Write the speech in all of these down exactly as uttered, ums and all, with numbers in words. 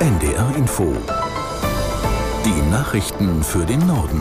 N D R Info. Die Nachrichten für den Norden.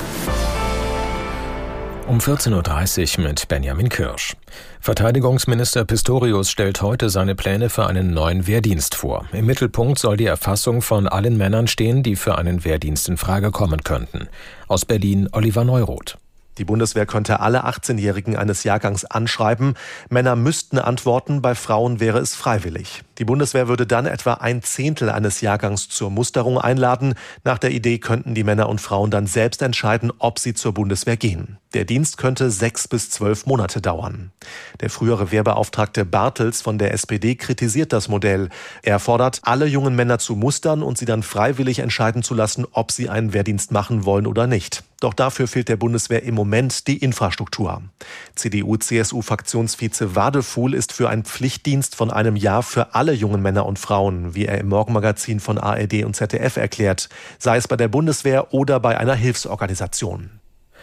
Um vierzehn Uhr dreißig mit Benjamin Kirsch. Verteidigungsminister Pistorius stellt heute seine Pläne für einen neuen Wehrdienst vor. Im Mittelpunkt soll die Erfassung von allen Männern stehen, die für einen Wehrdienst in Frage kommen könnten. Aus Berlin Oliver Neuroth. Die Bundeswehr könnte alle achtzehnjährigen eines Jahrgangs anschreiben. Männer müssten antworten, bei Frauen wäre es freiwillig. Die Bundeswehr würde dann etwa ein Zehntel eines Jahrgangs zur Musterung einladen. Nach der Idee könnten die Männer und Frauen dann selbst entscheiden, ob sie zur Bundeswehr gehen. Der Dienst könnte sechs bis zwölf Monate dauern. Der frühere Wehrbeauftragte Bartels von der S P D kritisiert das Modell. Er fordert, alle jungen Männer zu mustern und sie dann freiwillig entscheiden zu lassen, ob sie einen Wehrdienst machen wollen oder nicht. Doch dafür fehlt der Bundeswehr im Moment die Infrastruktur. C D U-C S U-Fraktionsvize Wadefuhl ist für einen Pflichtdienst von einem Jahr für alle jungen Männer und Frauen, wie er im Morgenmagazin von A R D und Z D F erklärt, sei es bei der Bundeswehr oder bei einer Hilfsorganisation.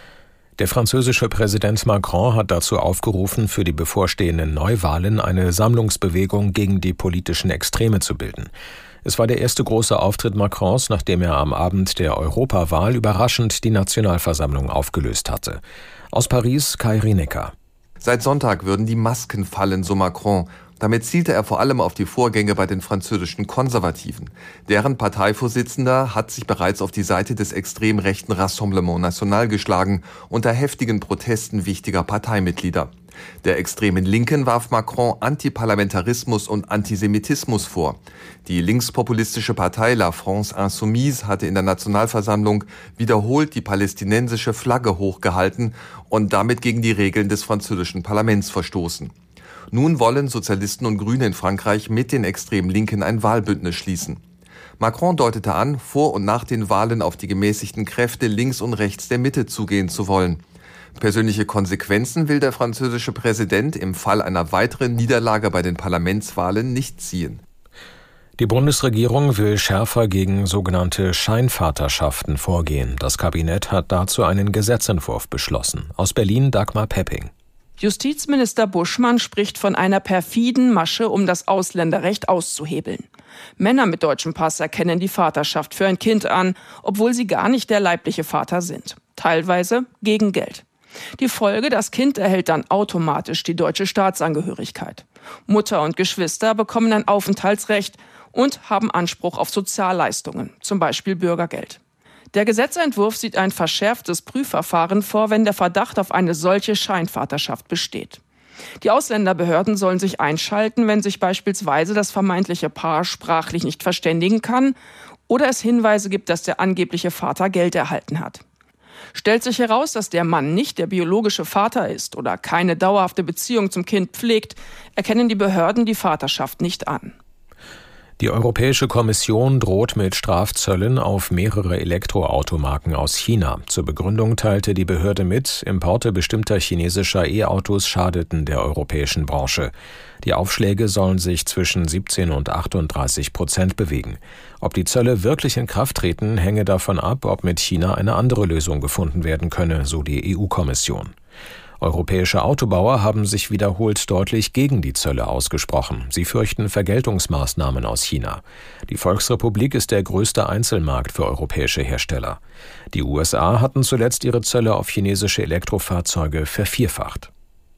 Der französische Präsident Macron hat dazu aufgerufen, für die bevorstehenden Neuwahlen eine Sammlungsbewegung gegen die politischen Extreme zu bilden. Es war der erste große Auftritt Macrons, nachdem er am Abend der Europawahl überraschend die Nationalversammlung aufgelöst hatte. Aus Paris Kai Rinecker. Seit Sonntag würden die Masken fallen, so Macron. Damit zielte er vor allem auf die Vorgänge bei den französischen Konservativen. Deren Parteivorsitzender hat sich bereits auf die Seite des extrem rechten Rassemblement National geschlagen, unter heftigen Protesten wichtiger Parteimitglieder. Der extremen Linken warf Macron Antiparlamentarismus und Antisemitismus vor. Die linkspopulistische Partei La France Insoumise hatte in der Nationalversammlung wiederholt die palästinensische Flagge hochgehalten und damit gegen die Regeln des französischen Parlaments verstoßen. Nun wollen Sozialisten und Grüne in Frankreich mit den extremen Linken ein Wahlbündnis schließen. Macron deutete an, vor und nach den Wahlen auf die gemäßigten Kräfte links und rechts der Mitte zugehen zu wollen. Persönliche Konsequenzen will der französische Präsident im Fall einer weiteren Niederlage bei den Parlamentswahlen nicht ziehen. Die Bundesregierung will schärfer gegen sogenannte Scheinvaterschaften vorgehen. Das Kabinett hat dazu einen Gesetzentwurf beschlossen. Aus Berlin Dagmar Pepping. Justizminister Buschmann spricht von einer perfiden Masche, um das Ausländerrecht auszuhebeln. Männer mit deutschem Pass erkennen die Vaterschaft für ein Kind an, obwohl sie gar nicht der leibliche Vater sind. Teilweise gegen Geld. Die Folge, das Kind erhält dann automatisch die deutsche Staatsangehörigkeit. Mutter und Geschwister bekommen ein Aufenthaltsrecht und haben Anspruch auf Sozialleistungen, zum Beispiel Bürgergeld. Der Gesetzentwurf sieht ein verschärftes Prüfverfahren vor, wenn der Verdacht auf eine solche Scheinvaterschaft besteht. Die Ausländerbehörden sollen sich einschalten, wenn sich beispielsweise das vermeintliche Paar sprachlich nicht verständigen kann oder es Hinweise gibt, dass der angebliche Vater Geld erhalten hat. Stellt sich heraus, dass der Mann nicht der biologische Vater ist oder keine dauerhafte Beziehung zum Kind pflegt, erkennen die Behörden die Vaterschaft nicht an. Die Europäische Kommission droht mit Strafzöllen auf mehrere Elektroautomarken aus China. Zur Begründung teilte die Behörde mit, Importe bestimmter chinesischer E-Autos schadeten der europäischen Branche. Die Aufschläge sollen sich zwischen siebzehn und achtunddreißig Prozent bewegen. Ob die Zölle wirklich in Kraft treten, hänge davon ab, ob mit China eine andere Lösung gefunden werden könne, so die E U-Kommission. Europäische Autobauer haben sich wiederholt deutlich gegen die Zölle ausgesprochen. Sie fürchten Vergeltungsmaßnahmen aus China. Die Volksrepublik ist der größte Einzelmarkt für europäische Hersteller. Die U S A hatten zuletzt ihre Zölle auf chinesische Elektrofahrzeuge vervierfacht.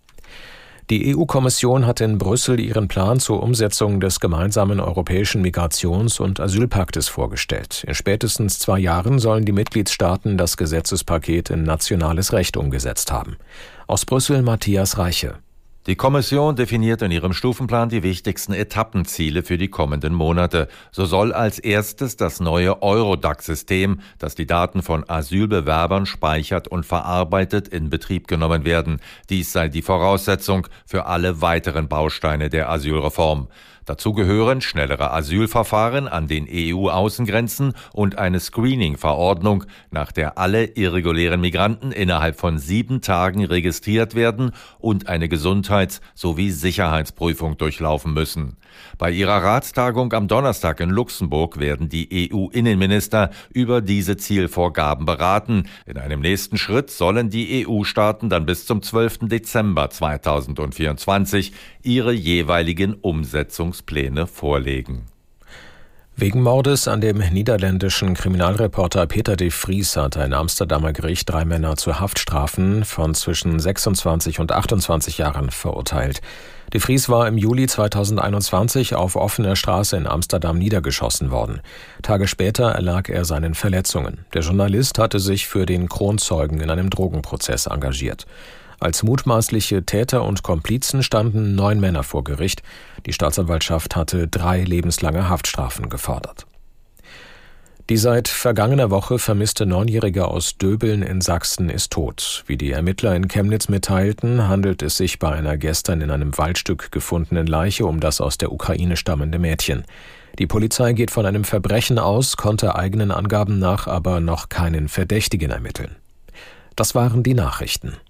Die E U-Kommission hat in Brüssel ihren Plan zur Umsetzung des gemeinsamen europäischen Migrations- und Asylpaktes vorgestellt. In spätestens zwei Jahren sollen die Mitgliedstaaten das Gesetzespaket in nationales Recht umgesetzt haben. Aus Brüssel Matthias Reiche. Die Kommission definiert in ihrem Stufenplan die wichtigsten Etappenziele für die kommenden Monate. So soll als erstes das neue Eurodac-System, das die Daten von Asylbewerbern speichert und verarbeitet, in Betrieb genommen werden. Dies sei die Voraussetzung für alle weiteren Bausteine der Asylreform. Dazu gehören schnellere Asylverfahren an den E U-Außengrenzen und eine Screening-Verordnung, nach der alle irregulären Migranten innerhalb von sieben Tagen registriert werden und eine Gesundheits- sowie Sicherheitsprüfung durchlaufen müssen. Bei ihrer Ratstagung am Donnerstag in Luxemburg werden die E U-Innenminister über diese Zielvorgaben beraten. In einem nächsten Schritt sollen die E U-Staaten dann bis zum zwölften Dezember zweitausendvierundzwanzig ihre jeweiligen Umsetzungspläne vorlegen. Wegen Mordes an dem niederländischen Kriminalreporter Peter de Vries hat ein Amsterdamer Gericht drei Männer zu Haftstrafen von zwischen sechsundzwanzig und achtundzwanzig Jahren verurteilt. De Vries war im Juli zweitausendeinundzwanzig auf offener Straße in Amsterdam niedergeschossen worden. Tage später erlag er seinen Verletzungen. Der Journalist hatte sich für den Kronzeugen in einem Drogenprozess engagiert. Als mutmaßliche Täter und Komplizen standen neun Männer vor Gericht. Die Staatsanwaltschaft hatte drei lebenslange Haftstrafen gefordert. Die seit vergangener Woche vermisste Neunjährige aus Döbeln in Sachsen ist tot. Wie die Ermittler in Chemnitz mitteilten, handelt es sich bei einer gestern in einem Waldstück gefundenen Leiche um das aus der Ukraine stammende Mädchen. Die Polizei geht von einem Verbrechen aus, konnte eigenen Angaben nach aber noch keinen Verdächtigen ermitteln. Das waren die Nachrichten.